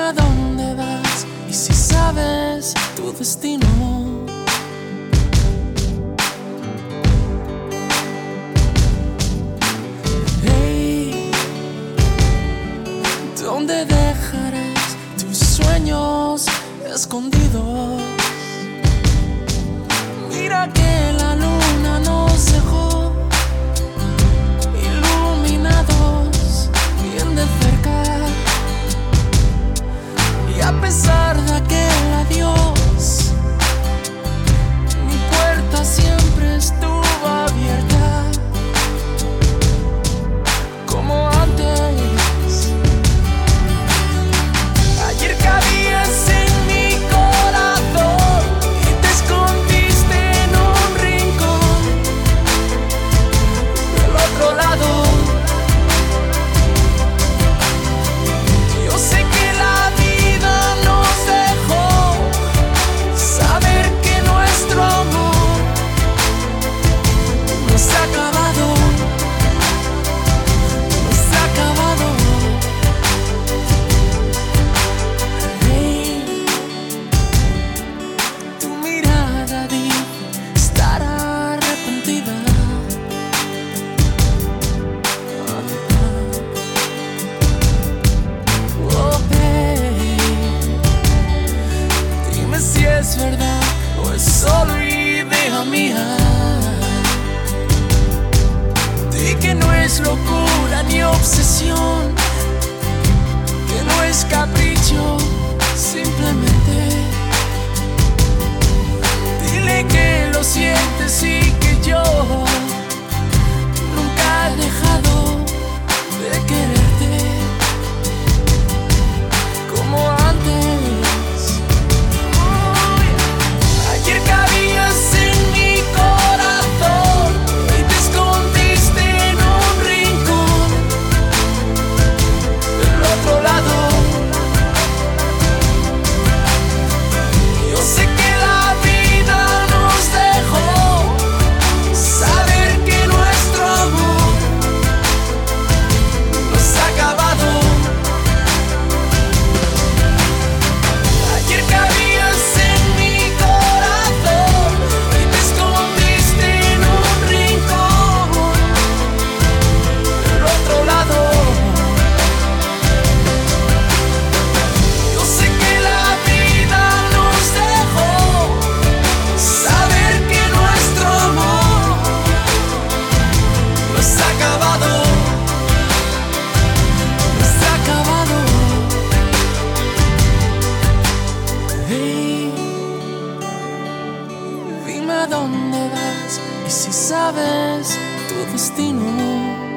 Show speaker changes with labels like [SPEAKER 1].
[SPEAKER 1] a dónde vas y si sabes tu destino. Hey, ¿dónde dejarás tus sueños escondidos? Mira que la luna nos dejó iluminados bien de cerca, y a pesar de aquel adiós, mi puerta siempre estuvo abierta, como antes. Ayer cabías en mi corazón y te escondiste en un rincón del otro lado. Yo sé que la vida nos dejó saber que nuestro amor no se ha acabado, no se ha acabado. Hey, tu mirada dijo estar arrepentida. Oh, hey, dime si es verdad o es solo idea mía. Di que no es locura ni obsesión, que no es capricho, simplemente dile que lo sientes y que yo nunca he dejado de quererte como antes. Ayer cabías en mi corazón y te escondiste en un rincón del otro lado. Yo sé que la vida nos dejó saber que nuestro amor no se ha acabado. Ayer cabías en mi corazón y te escondiste en un rincón del otro lado. Yo sé que la vida nos dejó saber que nuestro amor no se ha acabado, no se ha acabado. Hey, dime a dónde vas y si sabes tu destino.